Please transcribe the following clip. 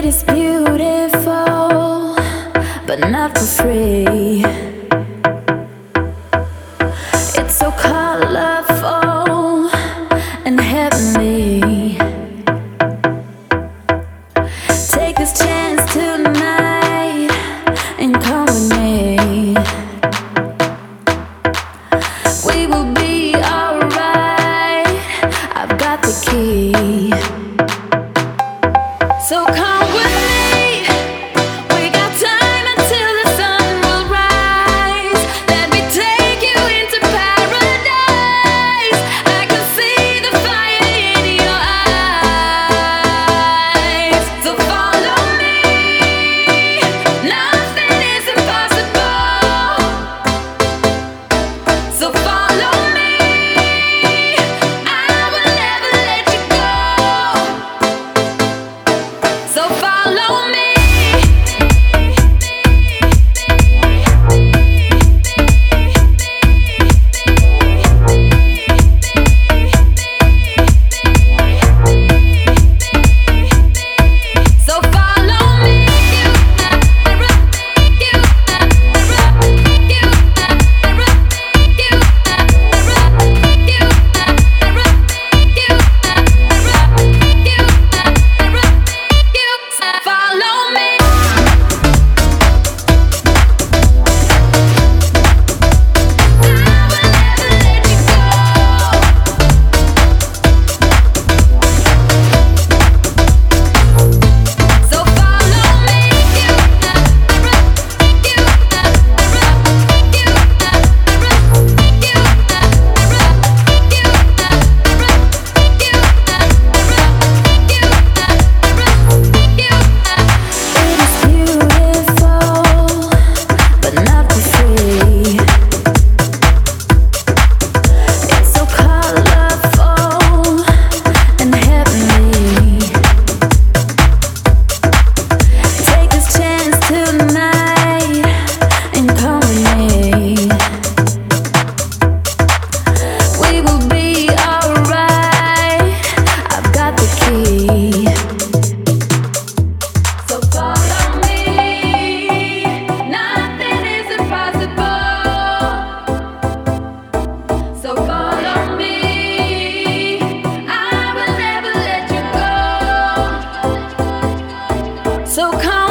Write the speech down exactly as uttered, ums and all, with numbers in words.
is beautiful, but not for free. It's so colorful and heavenly. Take this chance tonight and come with me. We will be alright. I've got the key. So come with me. We got time until the sun will rise. Let me take you into paradise. I can see the fire in your eyes. So follow me. Nothing is impossible. So follow me. I will never let you go. So follow me. So follow me. Follow me. So follow me. It is beautiful, but not for free. It's so colorful and heavenly. Take this chance tonight and come with me. We will be alright. I've got the key. So follow me. Nothing is impossible. So follow me. I will never let you go. So come